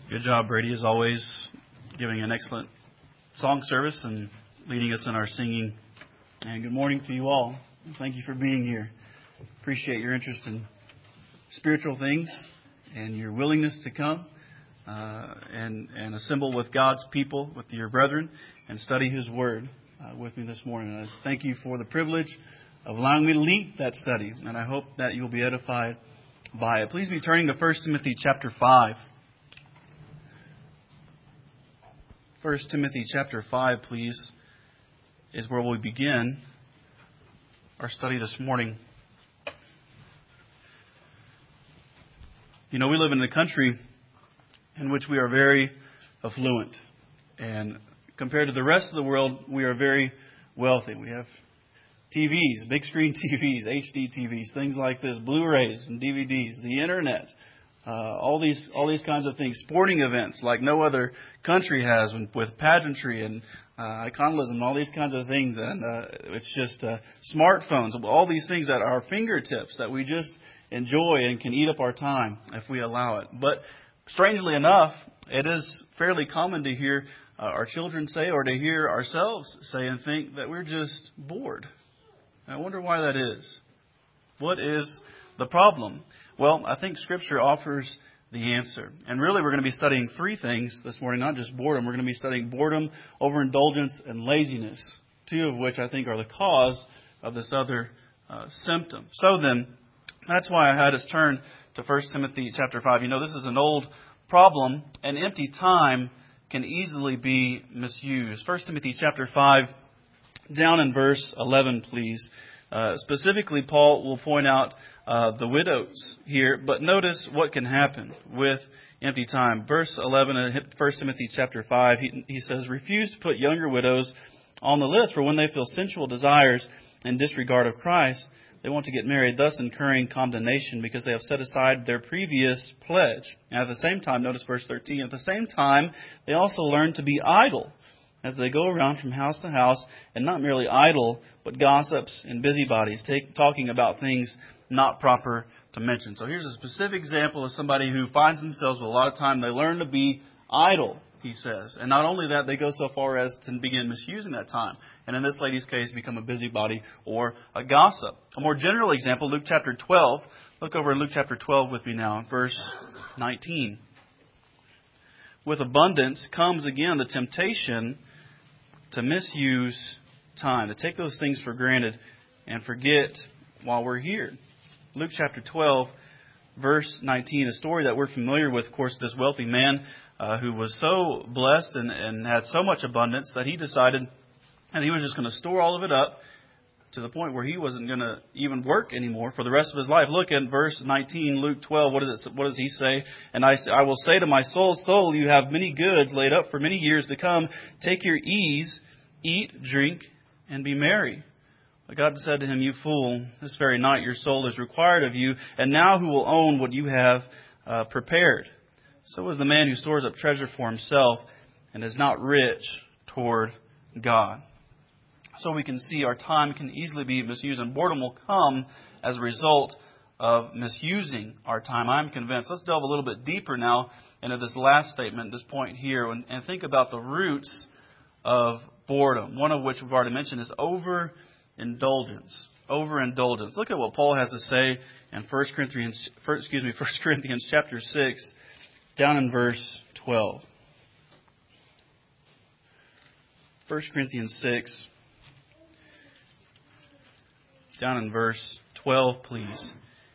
Good job, Brady, as always, giving an excellent song service and leading us in our singing. And good morning to you all. Thank you for being here. Appreciate your interest in spiritual things and your willingness to come and assemble with God's people, with your brethren, and study His Word with me this morning. And I thank you for the privilege of allowing me to lead that study, and I hope that you'll be edified by it. Please be turning to 1 Timothy chapter 5. 1 Timothy chapter 5, please, is where we begin our study this morning. You know, we live in a country in which we are very affluent. And compared to the rest of the world, we are very wealthy. We have TVs, big screen TVs, HD TVs, things like this, Blu-rays and DVDs, the Internet. All these kinds of things, sporting events like no other country has, with pageantry and iconism, all these kinds of things, and it's just smartphones, all these things at our fingertips that we just enjoy and can eat up our time if we allow it. But strangely enough, it is fairly common to hear our children say, or to hear ourselves say and think that we're just bored. And I wonder why that is. What is the problem? Well, I think Scripture offers the answer. And really, we're going to be studying three things this morning, not just boredom. We're going to be studying boredom, overindulgence, and laziness, two of which I think are the cause of this other symptom. So then, that's why I had us turn to 1 Timothy chapter 5. You know, this is an old problem, and empty time can easily be misused. 1 Timothy chapter 5, down in verse 11, please. Specifically, Paul will point out the widows here, but notice what can happen with empty time. Verse 11 in 1 Timothy chapter 5, he says, "Refuse to put younger widows on the list, for when they feel sensual desires and disregard of Christ, they want to get married, thus incurring condemnation because they have set aside their previous pledge." And at the same time, notice verse 13, "At the same time, they also learn to be idle, as they go around from house to house, and not merely idle, but gossips and busybodies, talking about things not proper to mention." So here's a specific example of somebody who finds themselves with a lot of time. They learn to be idle, he says. And not only that, they go so far as to begin misusing that time. And in this lady's case, become a busybody or a gossip. A more general example, Luke chapter 12. Look over in Luke chapter 12 with me now, verse 19. "With abundance comes again the temptation to misuse time, to take those things for granted and forget while we're here." Luke chapter 12, verse 19, a story that we're familiar with, of course, this wealthy man who was so blessed and had so much abundance that he decided that he was just going to store all of it up to the point where he wasn't going to even work anymore for the rest of his life. Look at verse 19, Luke 12. What does he say? "And I will say to my soul, you have many goods laid up for many years to come. Take your ease, eat, drink, and be merry." But God said to him, "You fool, this very night your soul is required of you, and now who will own what you have prepared? So is the man who stores up treasure for himself and is not rich toward God." So we can see our time can easily be misused, and boredom will come as a result of misusing our time. I'm convinced. Let's delve a little bit deeper now into this last statement, this point here, and think about the roots of boredom, one of which we've already mentioned is overindulgence. Overindulgence. Look at what Paul has to say in 1 Corinthians chapter 6, down in verse 12. 1 Corinthians 6, down in verse 12, please.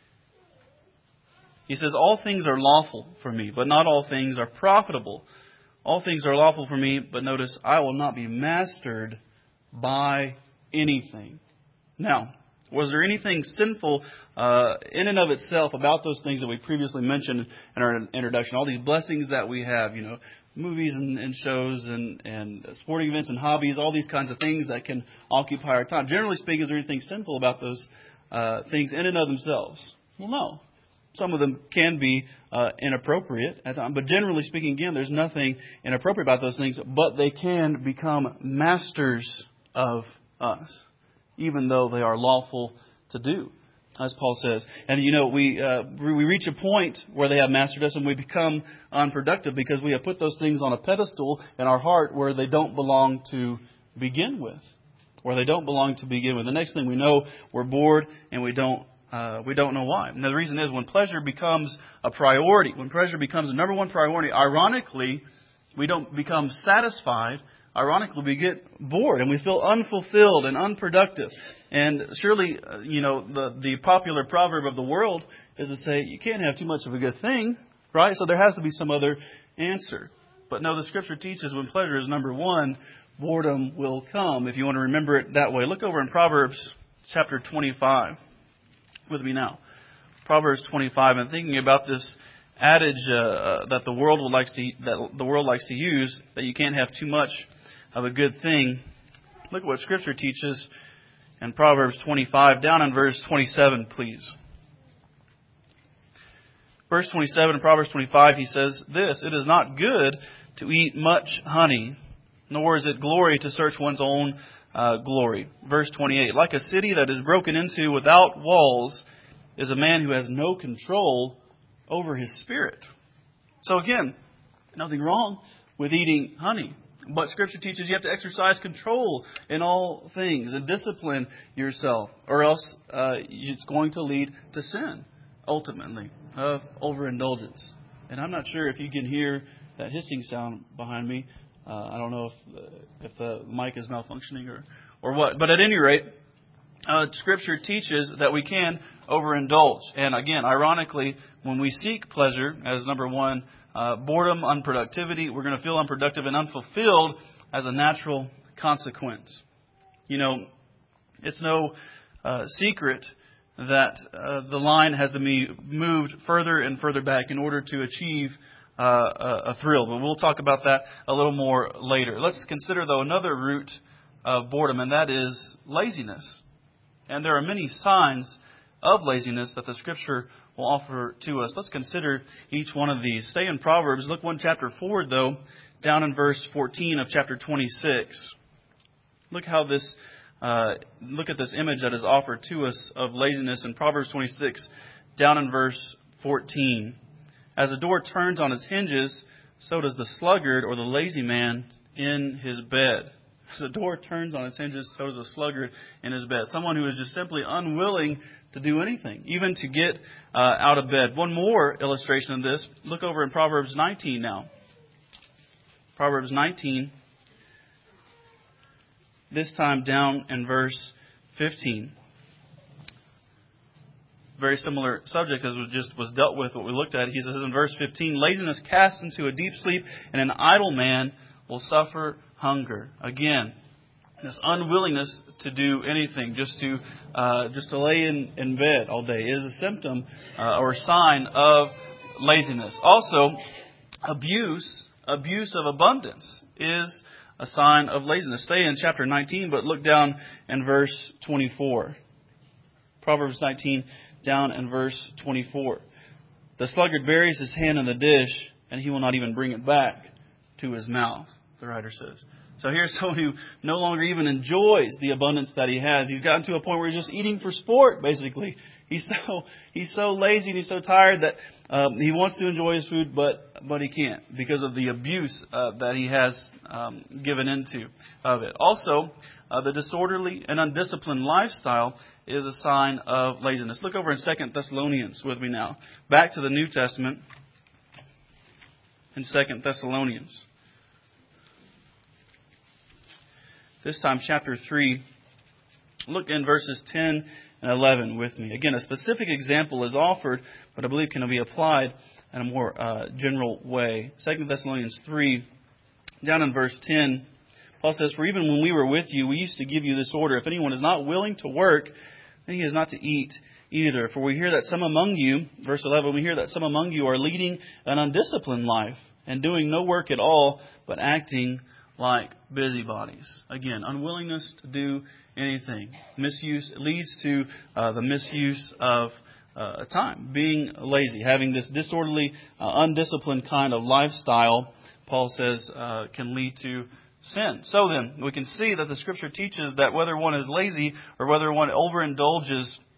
He says, "All things are lawful for me, but not all things are profitable. All things are lawful for me, but notice, I will not be mastered by anything." Now, was there anything sinful in and of itself about those things that we previously mentioned in our introduction? All these blessings that we have, movies and shows and sporting events and hobbies, all these kinds of things that can occupy our time. Generally speaking, is there anything sinful about those things in and of themselves? Well, no. Some of them can be inappropriate at times, but generally speaking, again, there's nothing inappropriate about those things, but they can become masters of us, even though they are lawful to do. as Paul says. And, we reach a point where they have mastered us and we become unproductive because we have put those things on a pedestal in our heart where they don't belong to begin with. The next thing we know, we're bored and we don't know why. And the reason is when pleasure becomes a priority, when pleasure becomes the number one priority, ironically, we don't become satisfied. Ironically, we get bored and we feel unfulfilled and unproductive. And surely, the popular proverb of the world is to say, you can't have too much of a good thing, right? So there has to be some other answer. But no, the Scripture teaches when pleasure is number one, boredom will come. If you want to remember it that way, look over in Proverbs chapter 25 with me now. Proverbs 25, and thinking about this adage that the world likes to use, that you can't have too much of a good thing. Look at what Scripture teaches in Proverbs 25, down in verse 27, please. Verse 27 in Proverbs 25, he says this, "It is not good to eat much honey, nor is it glory to search one's own glory." Verse 28, "Like a city that is broken into without walls is a man who has no control over his spirit." So again, nothing wrong with eating honey. But Scripture teaches you have to exercise control in all things and discipline yourself, or else it's going to lead to sin, ultimately, of overindulgence. And I'm not sure if you can hear that hissing sound behind me. I don't know if the mic is malfunctioning or what. But at any rate, Scripture teaches that we can overindulge. And again, ironically, when we seek pleasure as number one, boredom, unproductivity, we're going to feel unproductive and unfulfilled as a natural consequence. It's no secret that the line has to be moved further and further back in order to achieve a thrill. But we'll talk about that a little more later. Let's consider, though, another root of boredom, and that is laziness. And there are many signs of laziness that the Scripture will offer to us. Let's consider each one of these. Stay in Proverbs. Look one chapter forward, though, down in verse 14 of chapter 26. Look at this image that is offered to us of laziness in Proverbs 26, down in verse 14. "As a door turns on its hinges, so does the sluggard or the lazy man in his bed." As a door turns on its hinges, so does a sluggard in his bed. Someone who is just simply unwilling to do anything, even to get out of bed. One more illustration of this. Look over in Proverbs 19 now. Proverbs 19. This time down in verse 15. Very similar subject as was dealt with, what we looked at. He says in verse 15, "Laziness casts into a deep sleep, and an idle man will suffer hunger." Again, this unwillingness to do anything, just to lay in bed all day, is a symptom or sign of laziness. Also, abuse of abundance is a sign of laziness. Stay in chapter 19, but look down in verse 24. Proverbs 19, down in verse 24. "The sluggard buries his hand in the dish, and he will not even bring it back to his mouth," the writer says. So here's someone who no longer even enjoys the abundance that he has. He's gotten to a point where he's just eating for sport, basically. He's so lazy and he's so tired that he wants to enjoy his food, but he can't because of the abuse that he has given into of it. Also, the disorderly and undisciplined lifestyle is a sign of laziness. Look over in 2 Thessalonians with me now. Back to the New Testament in 2 Thessalonians. This time, chapter 3. Look in verses 10 and 11 with me. Again, a specific example is offered, but I believe can be applied in a more general way. 2 Thessalonians 3, down in verse 10, Paul says, "For even when we were with you, we used to give you this order. If anyone is not willing to work, then he is not to eat either. For we hear that some among you," verse 11, "we hear that some among you are leading an undisciplined life and doing no work at all, but acting like busybodies." Again, unwillingness to do anything. Misuse leads to the misuse of time. Being lazy, having this disorderly, undisciplined kind of lifestyle, Paul says, can lead to sin. So then, we can see that the Scripture teaches that whether one is lazy or whether one overindulges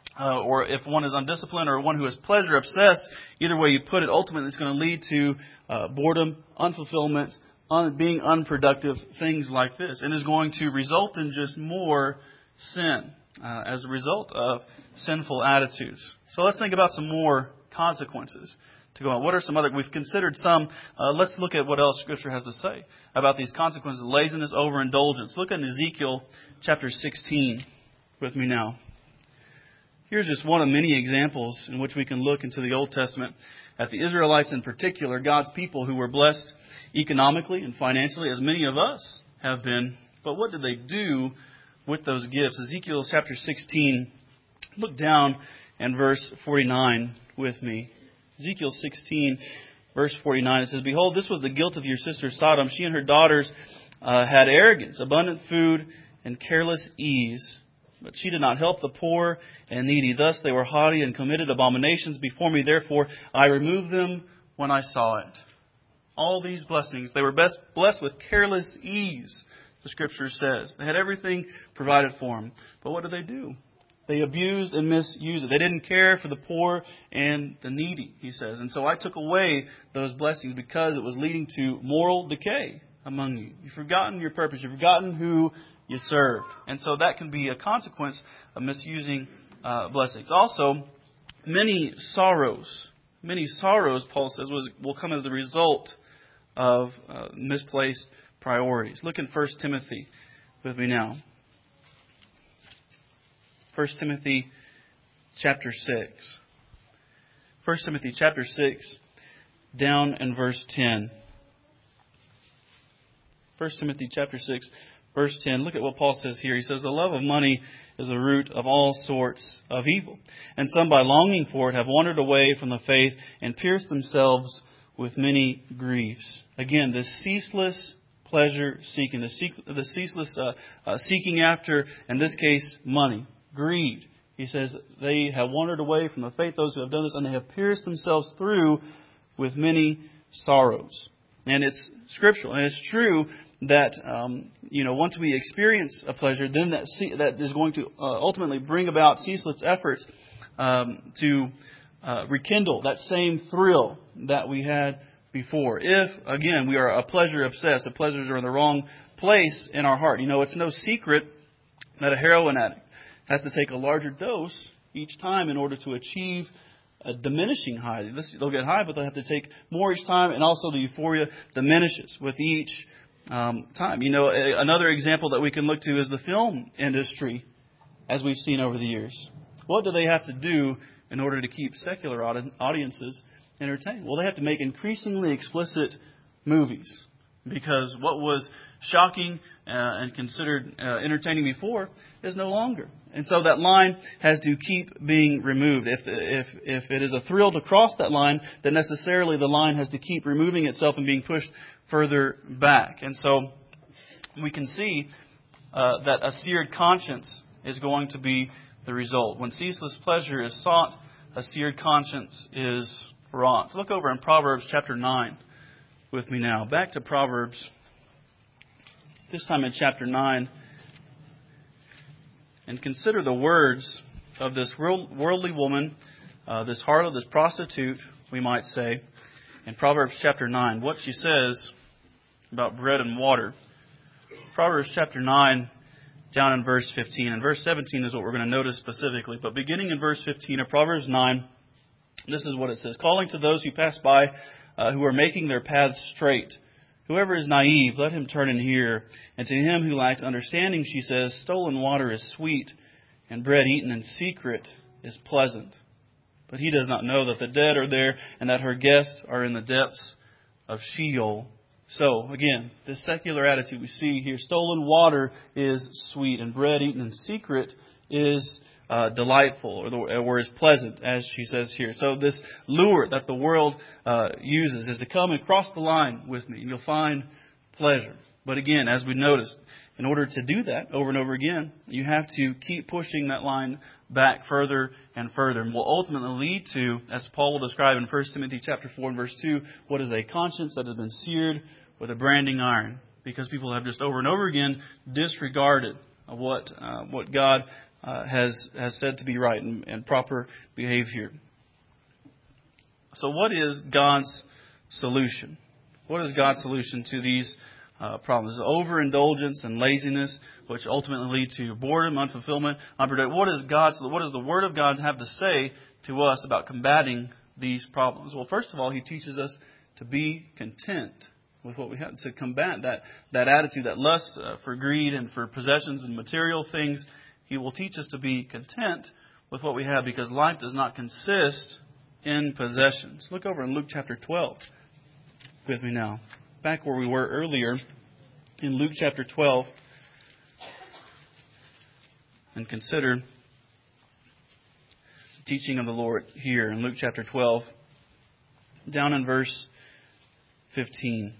or if one is undisciplined or one who is pleasure obsessed, either way you put it, ultimately it's going to lead to boredom, unfulfillment, being unproductive, things like this, and is going to result in just more sin as a result of sinful attitudes. So let's think about some more consequences to go on. What are some other? We've considered some. Let's look at what else Scripture has to say about these consequences: laziness, overindulgence. Look at Ezekiel chapter 16 with me now. Here's just one of many examples in which we can look into the Old Testament at the Israelites in particular, God's people who were blessed economically and financially, as many of us have been. But what did they do with those gifts? Ezekiel chapter 16, look down in verse 49 with me. Ezekiel 16, verse 49, it says, "Behold, this was the guilt of your sister Sodom. She and her daughters had arrogance, abundant food, and careless ease. But she did not help the poor and needy. Thus they were haughty and committed abominations before me. Therefore I removed them when I saw it." All these blessings, they were blessed with careless ease, the Scripture says. They had everything provided for them. But what did they do? They abused and misused it. They didn't care for the poor and the needy, he says. And so I took away those blessings because it was leading to moral decay among you. You've forgotten your purpose. You've forgotten who you served. And so that can be a consequence of misusing blessings. Also, many sorrows, Paul says, will come as the result of misplaced priorities. Look in 1 Timothy with me now. 1 Timothy chapter 6. 1 Timothy chapter 6, down in verse 10. 1 Timothy chapter 6, verse 10. Look at what Paul says here. He says, "The love of money is the root of all sorts of evil. And some by longing for it have wandered away from the faith and pierced themselves with many griefs." Again, the ceaseless pleasure seeking, the ceaseless seeking after, in this case, money. Greed. He says they have wandered away from the faith, those who have done this, and they have pierced themselves through with many sorrows. And it's scriptural. And it's true that, once we experience a pleasure, then that is going to ultimately bring about ceaseless efforts to rekindle that same thrill that we had before. If, again, we are a pleasure obsessed, the pleasures are in the wrong place in our heart. It's no secret that a heroin addict has to take a larger dose each time in order to achieve a diminishing high. They'll get high, but they'll have to take more each time, and also the euphoria diminishes with each time. Another example that we can look to is the film industry, as we've seen over the years. What do they have to do in order to keep secular audiences entertained? Well, they have to make increasingly explicit movies, because what was shocking and considered entertaining before is no longer. And so that line has to keep being removed. If it is a thrill to cross that line, then necessarily the line has to keep removing itself and being pushed further back. And so we can see that a seared conscience is going to be the result. When ceaseless pleasure is sought, a seared conscience is wrought. Look over in Proverbs chapter 9 with me now. Back to Proverbs, this time in chapter 9. And consider the words of this worldly woman, this harlot, this prostitute, we might say, in Proverbs chapter 9. What she says about bread and water. Proverbs chapter 9, down in verse 15. And verse 17 is what we're going to notice specifically. But beginning in verse 15 of Proverbs 9, this is what it says. "Calling to those who pass by, who are making their paths straight. Whoever is naive, let him turn and hear. And to him who lacks understanding, she says, stolen water is sweet, and bread eaten in secret is pleasant. But he does not know that the dead are there, and that her guests are in the depths of Sheol." So, again, this secular attitude we see here, stolen water is sweet, and bread eaten in secret is delightful, or is pleasant, as she says here. So this lure that the world uses is to come and cross the line with me, and you'll find pleasure. But again, as we noticed, in order to do that over and over again, you have to keep pushing that line back further and further, and will ultimately lead to, as Paul will describe in 1 Timothy chapter 4 and verse 2, what is a conscience that has been seared with a branding iron, because people have just over and over again disregarded what God has said to be right and proper behavior. So what is God's solution? What is God's solution to these problems? Overindulgence and laziness, which ultimately lead to boredom, unfulfillment, unproductive. What does the Word of God have to say to us about combating these problems? Well, first of all, He teaches us to be content with what we have, to combat that attitude, that lust for greed and for possessions and material things. He will teach us to be content with what we have, because life does not consist in possessions. Look over in Luke chapter 12 with me now. Back where we were earlier in Luke chapter 12, and consider the teaching of the Lord here in Luke chapter 12, down in verse 15.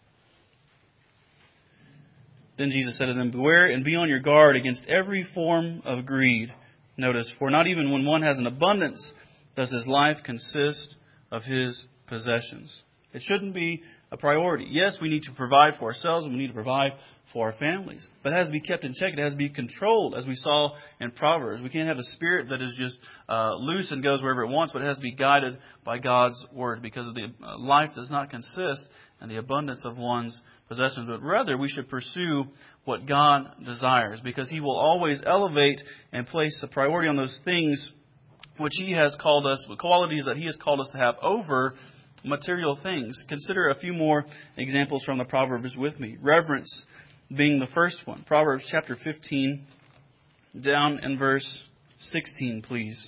Then Jesus said to them, "Beware and be on your guard against every form of greed." Notice, "For not even when one has an abundance does his life consist of his possessions." It shouldn't be a priority. Yes, we need to provide for ourselves and we need to provide for our families. But it has to be kept in check. It has to be controlled, as we saw in Proverbs. We can't have a spirit that is just loose and goes wherever it wants, but it has to be guided by God's Word, because the life does not consist in the abundance of one's possessions, but rather we should pursue what God desires, because He will always elevate and place a priority on those things which He has called us, the qualities that He has called us to have over material things. Consider a few more examples from the Proverbs with me. Reverence being the first one. Proverbs chapter 15, down in verse 16, please.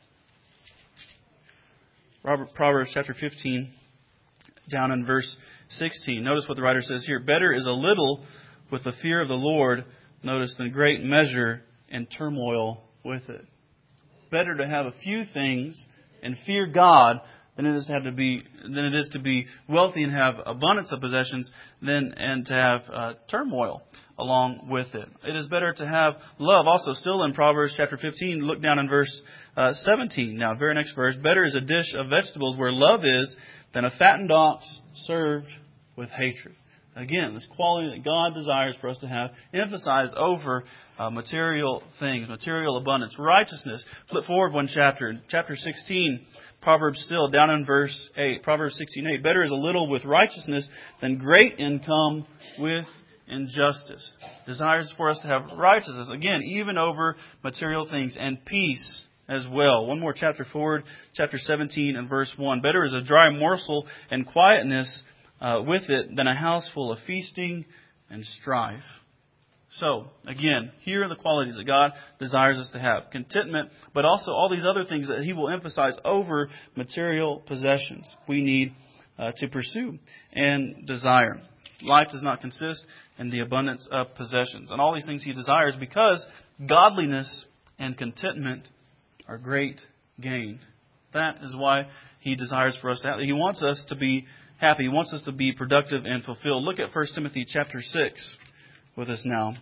Proverbs chapter 15, down in verse 16. Notice what the writer says here. "Better is a little with the fear of the Lord, notice, than great measure and turmoil with it." Better to have a few things and fear God than it is to be wealthy and have abundance of possessions and to have turmoil along with it. It is better to have love. Also, still in Proverbs chapter 15, look down in verse 17. Now, very next verse. "Better is a dish of vegetables where love is than a fattened ox served with hatred." Again, this quality that God desires for us to have emphasized over material things, material abundance, righteousness. Flip forward one chapter, chapter 16, Proverbs still, down in verse 8, Proverbs 16:8. "Better is a little with righteousness than great income with injustice." Desires for us to have righteousness, again, even over material things, and peace as well. One more chapter forward, chapter 17 and verse 1. "Better is a dry morsel and quietness with it than a house full of feasting and strife." So, again, here are the qualities that God desires us to have. Contentment, but also all these other things that He will emphasize over material possessions we need to pursue and desire. Life does not consist in the abundance of possessions. And all these things He desires, because godliness and contentment are great gain. That is why He desires for us to have. He wants us to be happy. He wants us to be productive and fulfilled. Look at 1 Timothy chapter 6 with us now.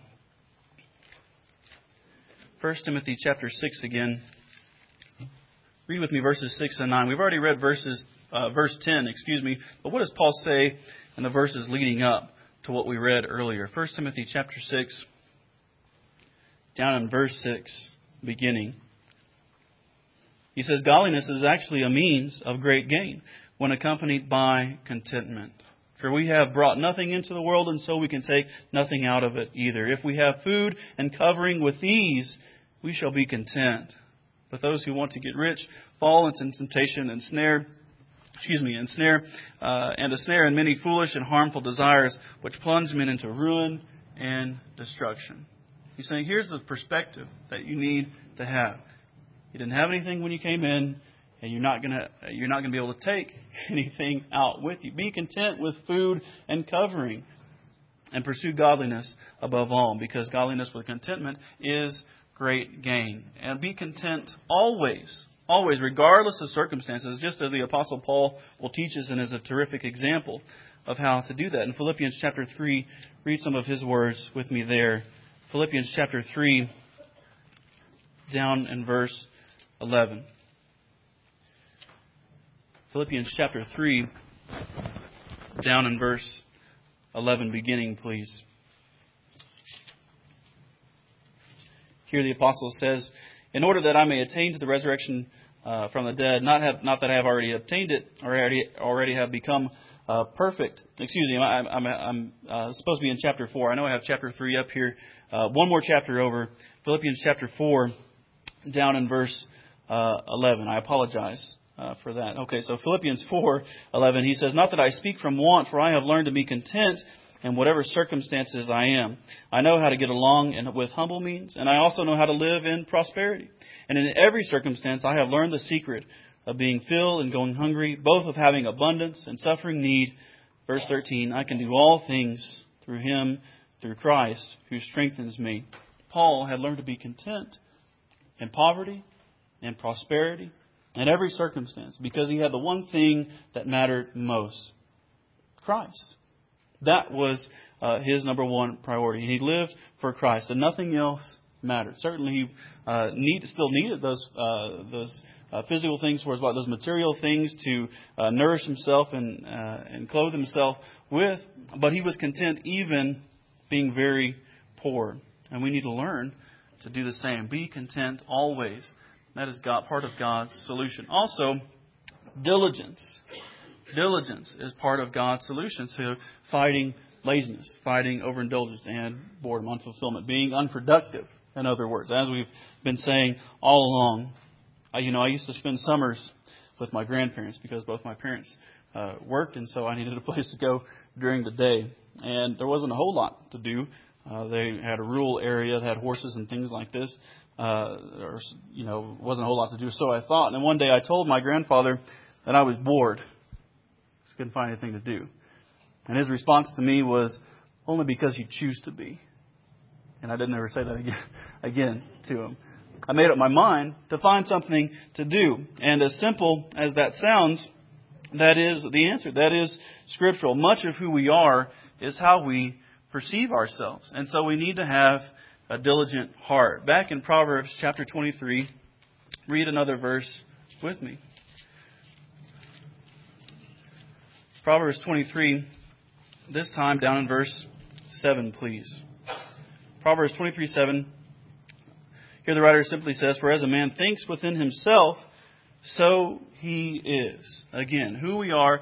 1 Timothy chapter 6 again. Read with me verses 6 and 9. We've already read verse 10, but what does Paul say in the verses leading up to what we read earlier? 1 Timothy chapter 6, down in verse 6, beginning. He says, "Godliness is actually a means of great gain when accompanied by contentment. For we have brought nothing into the world, and so we can take nothing out of it either. If we have food and covering, with these we shall be content. But those who want to get rich fall into temptation and a snare in many foolish and harmful desires, which plunge men into ruin and destruction." He's saying, here's the perspective that you need to have. You didn't have anything when you came in, and you're not gonna be able to take anything out with you. Be content with food and covering, and pursue godliness above all, because godliness with contentment is great gain. And be content always, regardless of circumstances, just as the Apostle Paul will teach us and is a terrific example of how to do that. In Philippians chapter 3, read some of his words with me there. Philippians chapter 3, down in verse 11. Philippians chapter 3, down in verse 11, beginning, please. Here the apostle says, in order that I may attain to the resurrection from the dead, not that I have already obtained it, or already have become perfect. Excuse me, I'm supposed to be in chapter 4. I know I have chapter 3 up here. One more chapter over. Philippians chapter 4, down in verse 11. I apologize for that. Okay, so Philippians 4:11, he says, not that I speak from want, for I have learned to be content in whatever circumstances I am. I know how to get along with humble means, and I also know how to live in prosperity. And in every circumstance I have learned the secret of being filled and going hungry, both of having abundance and suffering need. Verse 13, I can do all things through Him, through Christ, who strengthens me. Paul had learned to be content in poverty and prosperity in every circumstance because he had the one thing that mattered most, Christ. That was his number one priority. He lived for Christ, and nothing else mattered. Certainly, he still needed those physical things for his body, those material things to nourish himself and clothe himself with. But he was content even being very poor. And we need to learn to do the same. Be content always. That is part of God's solution. Also, diligence. Diligence is part of God's solution to fighting laziness, fighting overindulgence and boredom, unfulfillment, being unproductive, in other words. As we've been saying all along, I used to spend summers with my grandparents because both my parents worked, and so I needed a place to go during the day. And there wasn't a whole lot to do. They had a rural area that had horses and things like this. Wasn't a whole lot to do, so I thought. And one day I told my grandfather that I was bored. Just couldn't find anything to do. And his response to me was, only because you choose to be. And I didn't ever say that again to him. I made up my mind to find something to do. And as simple as that sounds, that is the answer. That is scriptural. Much of who we are is how we perceive ourselves. And so we need to have a diligent heart. Back in Proverbs chapter 23, read another verse with me. Proverbs 23, this time down in verse 7, please. Proverbs 23:7. Here the writer simply says, for as a man thinks within himself, so he is. Again, who we are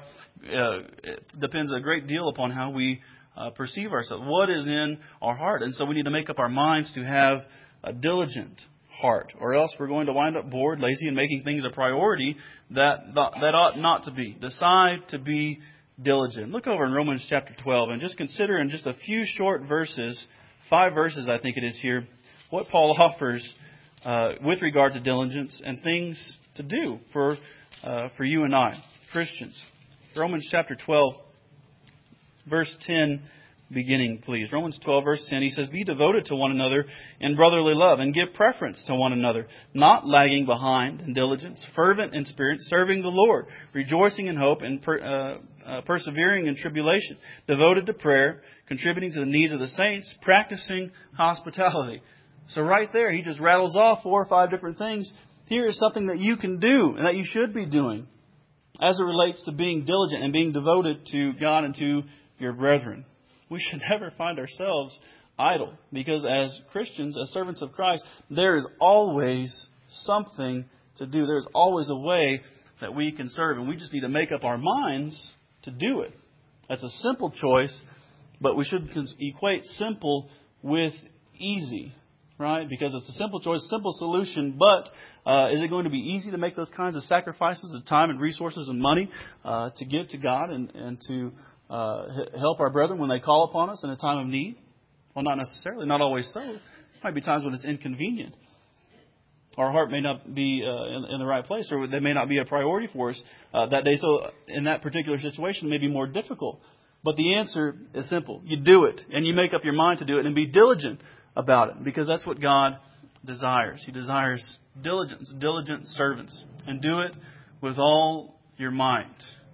depends a great deal upon how we perceive ourselves. What is in our heart? And so we need to make up our minds to have a diligent heart, or else we're going to wind up bored, lazy, and making things a priority that ought not to be. Decide to be diligent. Look over in Romans chapter 12 and just consider in just a few short verses, 5 verses I think it is here, what Paul offers with regard to diligence and things to do for you and I, Christians. Romans chapter 12, verse 10 beginning, please. Romans 12, verse 10, he says, be devoted to one another in brotherly love and give preference to one another, not lagging behind in diligence, fervent in spirit, serving the Lord, rejoicing in hope and persevering in tribulation, devoted to prayer, contributing to the needs of the saints, practicing hospitality. So right there, he just rattles off 4 or 5 different things. Here is something that you can do and that you should be doing as it relates to being diligent and being devoted to God and to your brethren. We should never find ourselves idle, because as Christians, as servants of Christ, there is always something to do. There's always a way that we can serve, and we just need to make up our minds to do it. That's a simple choice, but we should equate simple with easy, right? Because it's a simple choice, simple solution, but is it going to be easy to make those kinds of sacrifices of time and resources and money to give to God and to help our brethren when they call upon us in a time of need? Well, not necessarily, not always so. There might be times when it's inconvenient. Our heart may not be in the right place, or they may not be a priority for us that day. So in that particular situation, it may be more difficult. But the answer is simple. You do it, and you make up your mind to do it, and be diligent about it, because that's what God desires. He desires diligent servants, and do it with all your might.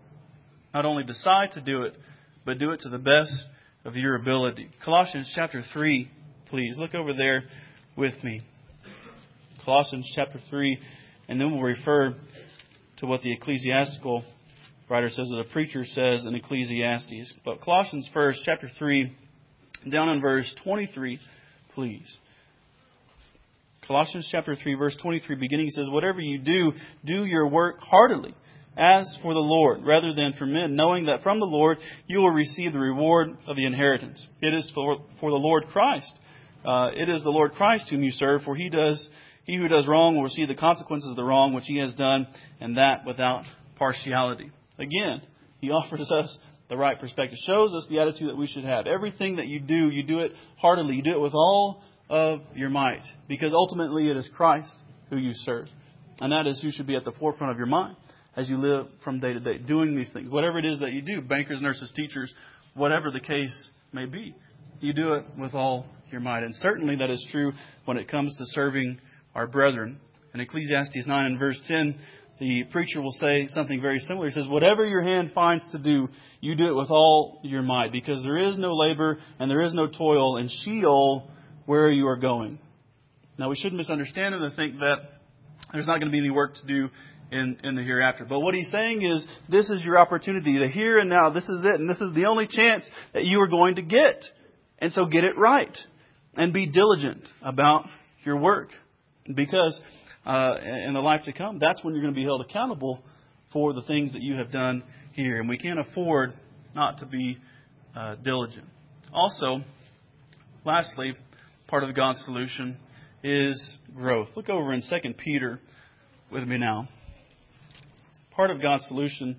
Not only decide to do it, but do it to the best of your ability. Colossians chapter 3, please. Look over there with me. Colossians chapter 3, and then we'll refer to what the ecclesiastical writer says, or the preacher says in Ecclesiastes. But Colossians first, chapter 3, down in verse 23, please. Colossians chapter 3, verse 23 beginning, he says, whatever you do, do your work heartily, as for the Lord, rather than for men, knowing that from the Lord you will receive the reward of the inheritance. It is for the Lord Christ. It is the Lord Christ whom you serve, for he who does wrong will receive the consequences of the wrong which he has done, and that without partiality. Again, he offers us the right perspective, shows us the attitude that we should have. Everything that you do it heartily. You do it with all of your might, because ultimately it is Christ who you serve. And that is who should be at the forefront of your mind as you live from day to day, doing these things. Whatever it is that you do, bankers, nurses, teachers, whatever the case may be, you do it with all your might. And certainly that is true when it comes to serving our brethren. In Ecclesiastes 9 and verse 10, the preacher will say something very similar. He says, whatever your hand finds to do, you do it with all your might, because there is no labor and there is no toil in Sheol where you are going. Now, we shouldn't misunderstand him and think that there's not going to be any work to do in the hereafter. But what he's saying is, this is your opportunity, the here and now. This is it. And this is the only chance that you are going to get. And so get it right and be diligent about your work. Because in the life to come, that's when you're going to be held accountable for the things that you have done here. And we can't afford not to be diligent. Also, lastly, part of God's solution is growth. Look over in 2 Peter with me now. Part of God's solution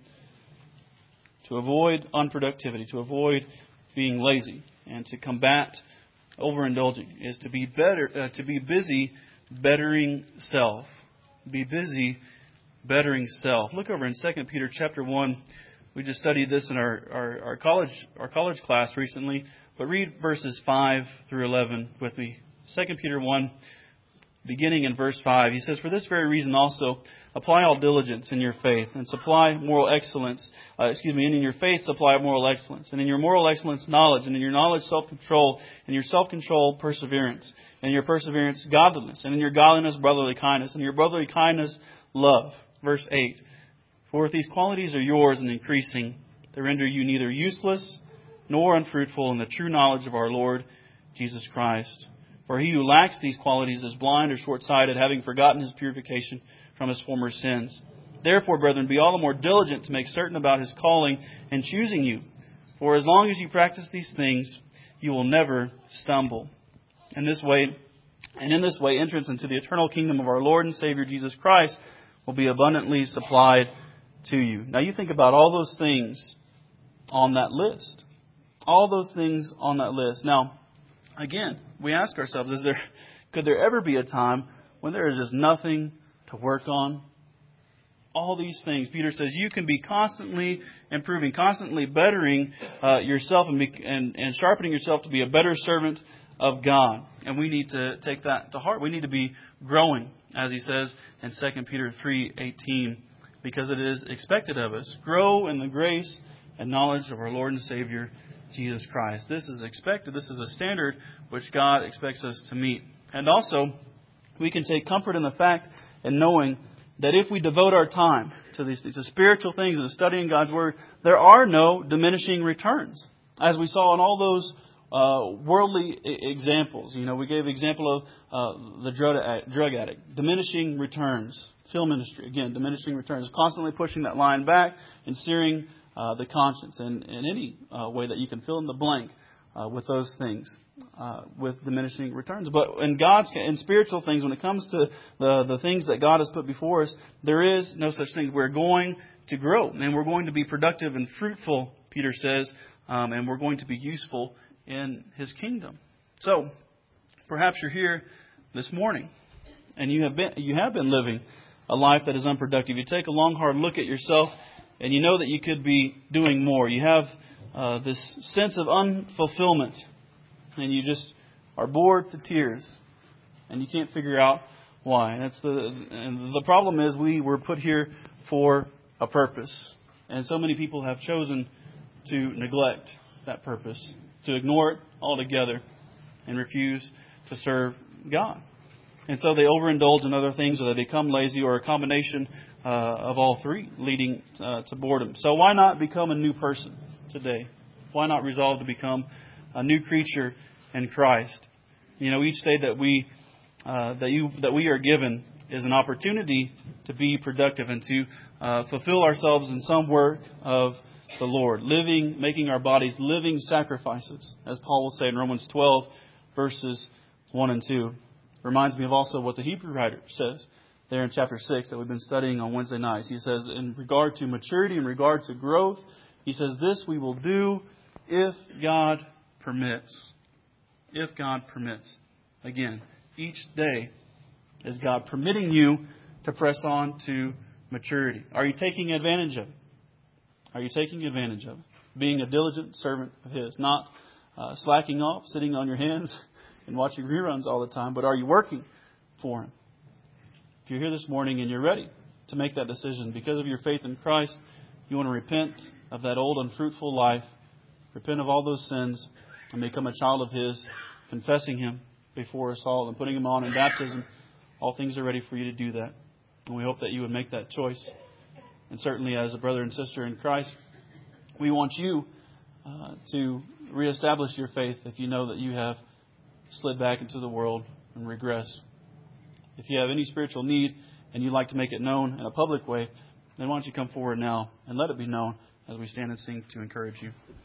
to avoid unproductivity, to avoid being lazy, and to combat overindulging is to be busy bettering self. Be busy bettering self. Look over in 2 Peter chapter 1. We just studied this in our college class recently. But read verses 5 through 11 with me. 2 Peter 1, beginning in verse 5. He says, for this very reason also, apply all diligence in your faith, and supply moral excellence. And in your faith, supply moral excellence. And in your moral excellence, knowledge. And in your knowledge, self-control. And in your self-control, perseverance. And in your perseverance, godliness. And in your godliness, brotherly kindness. And in your brotherly kindness, love. Verse 8. For if these qualities are yours and increasing, they render you neither useless nor unfruitful in the true knowledge of our Lord Jesus Christ. For he who lacks these qualities is blind or short-sighted, having forgotten his purification from his former sins. Therefore, brethren, be all the more diligent to make certain about his calling and choosing you. For as long as you practice these things, you will never stumble. In this way, entrance into the eternal kingdom of our Lord and Savior Jesus Christ will be abundantly supplied to you. Now you think about all those things on that list. All those things on that list. Now, again, we ask ourselves, could there ever be a time when there is just nothing to work on? All these things. Peter says you can be constantly improving, constantly bettering yourself and sharpening yourself to be a better servant of God. And we need to take that to heart. We need to be growing, as he says in 2 Peter 3:18, because it is expected of us. Grow in the grace and knowledge of our Lord and Savior, Jesus Christ. This is expected. This is a standard which God expects us to meet. And also, we can take comfort in the fact and knowing that if we devote our time to these things, to spiritual things and studying God's Word, there are no diminishing returns. As we saw in all those worldly examples. We gave the example of the drug addict. Diminishing returns. Film industry, again, diminishing returns. Constantly pushing that line back and searing the conscience, and in any way that you can fill in the blank with those things, with diminishing returns. But in spiritual things, when it comes to the things that God has put before us, there is no such thing. We're going to grow, and we're going to be productive and fruitful, Peter says, and we're going to be useful in His kingdom. So, perhaps you're here this morning, and you have been living a life that is unproductive. You take a long, hard look at yourself, and you know that you could be doing more. You have this sense of unfulfillment, and you just are bored to tears, and you can't figure out why. And the problem is we were put here for a purpose, and so many people have chosen to neglect that purpose, to ignore it altogether, and refuse to serve God. And so they overindulge in other things, or they become lazy, or a combination of all three, leading to boredom. So why not become a new person today? Why not resolve to become a new creature in Christ? Each day that we that we are given is an opportunity to be productive and to fulfill ourselves in some work of the Lord, making our bodies living sacrifices, as Paul will say in Romans 12, verses 1 and 2. Reminds me of also what the Hebrew writer says there in chapter 6 that we've been studying on Wednesday nights. He says, in regard to maturity, in regard to growth, he says, this we will do if God permits. If God permits. Again, each day is God permitting you to press on to maturity. Are you taking advantage of it? Are you taking advantage of it? Being a diligent servant of His. Not slacking off, sitting on your hands and watching reruns all the time, but are you working for Him? If you're here this morning and you're ready to make that decision because of your faith in Christ, you want to repent of that old unfruitful life, repent of all those sins, and become a child of His, confessing Him before us all and putting Him on in baptism, all things are ready for you to do that. And we hope that you would make that choice. And certainly as a brother and sister in Christ, we want you to reestablish your faith if you know that you have slid back into the world and regressed. If you have any spiritual need and you'd like to make it known in a public way, then why don't you come forward now and let it be known as we stand and sing to encourage you.